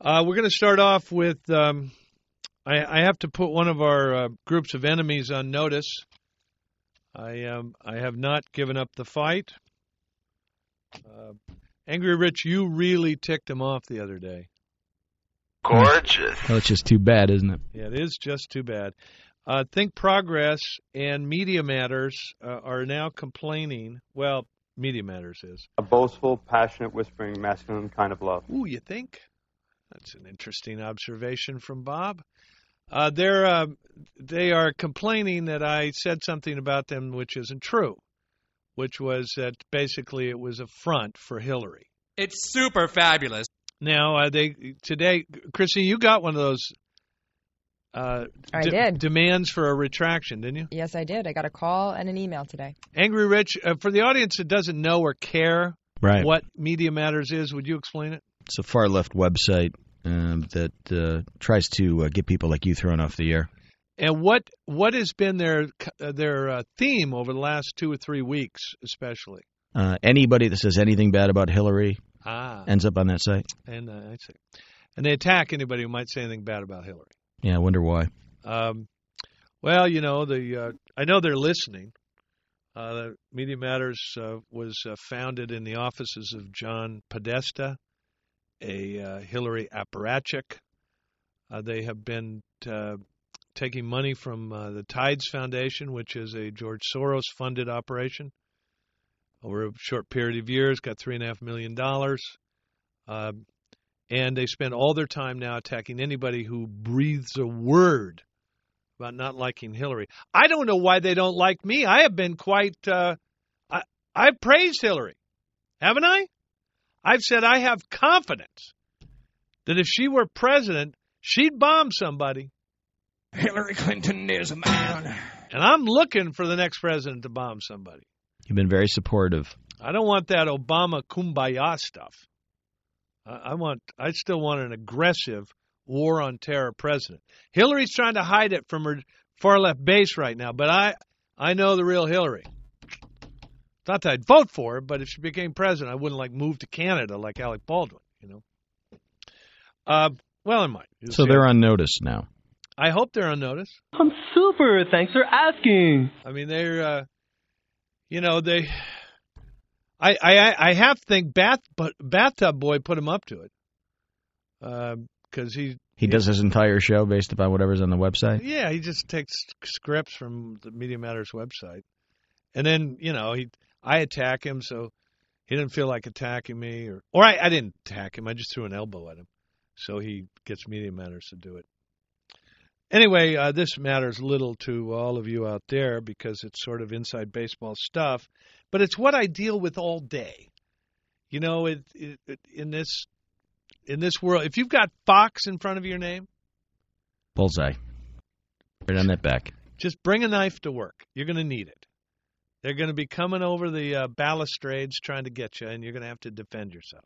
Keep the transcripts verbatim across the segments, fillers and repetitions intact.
Uh, we're going to start off with, um, I, I have to put one of our uh, groups of enemies on notice. I um, I have not given up the fight. Uh, Angry Rich, you really ticked him off the other day. Gorgeous. Well, it's just too bad, isn't it? Yeah, it is just too bad. Uh, Think Progress and Media Matters uh, are now complaining. Well, Media Matters is. A boastful, passionate, whispering, masculine kind of love. Ooh, you think? That's an interesting observation from Bob. Uh, they're uh, they are complaining that I said something about them which isn't true, which was that basically it was a front for Hillary. It's super fabulous. Now uh, they today, Chrissy, you got one of those. Uh, I de- did. Demands for a retraction, didn't you? Yes, I did. I got a call and an email today. Angry Rich, uh, for the audience that doesn't know or care Right. what Media Matters is, would you explain it? It's a far-left website um, that uh, tries to uh, get people like you thrown off the air. And what what has been their uh, their uh, theme over the last two or three weeks, especially? Uh, anybody that says anything bad about Hillary Ah, ends up on that site. and uh, I see. And they attack anybody who might say anything bad about Hillary. Yeah, I wonder why. Um, well, you know, the uh, I know they're listening. Uh, Media Matters uh, was uh, founded in the offices of John Podesta, a uh, Hillary apparatchik. Uh, they have been uh, taking money from uh, the Tides Foundation, which is a George Soros-funded operation. Over a short period of years, got three and a half million dollars. Uh, And they spend all their time now attacking anybody who breathes a word about not liking Hillary. I don't know why they don't like me. I have been quite, uh, I, I've praised Hillary, haven't I? I've said I have confidence that if she were president, she'd bomb somebody. Hillary Clinton is a man. And I'm looking for the next president to bomb somebody. You've been very supportive. I don't want that Obama kumbaya stuff. I want. I still want an aggressive war on terror president. Hillary's trying to hide it from her far left base right now, but I, I know the real Hillary. Not that I'd vote for her, but if she became president, I wouldn't like move to Canada like Alec Baldwin. You know. Uh, well, I might. You'll So see. they're on notice now. I hope they're on notice. I'm super. Thanks for asking. I mean, they're. Uh, you know they. I, I I have to think Bath, but Bathtub Boy put him up to it, because uh, he He does his entire show based upon whatever's on the website? yeah he just takes scripts from the Media Matters website, and then you know he I attack him, so he didn't feel like attacking me, or or I, I didn't attack him, I just threw an elbow at him, so he gets Media Matters to do it. Anyway, uh, this matters little to all of you out there because it's sort of inside baseball stuff. But it's what I deal with all day. You know, it, it, it, in this in this world, if you've got Fox in front of your name, Bullseye. Right on that back. just bring a knife to work. You're going to need it. They're going to be coming over the uh, balustrades trying to get you, and you're going to have to defend yourself.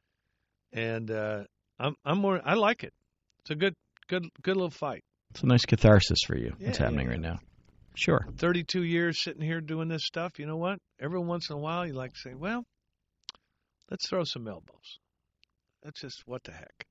And uh, I'm I'm more I like it. It's a good good good little fight. It's a nice catharsis for you. Yeah, What's happening yeah, right yeah. now. Sure. thirty-two years sitting here doing this stuff. You know what? Every once in a while, you like to say, well, let's throw some elbows. That's just what the heck.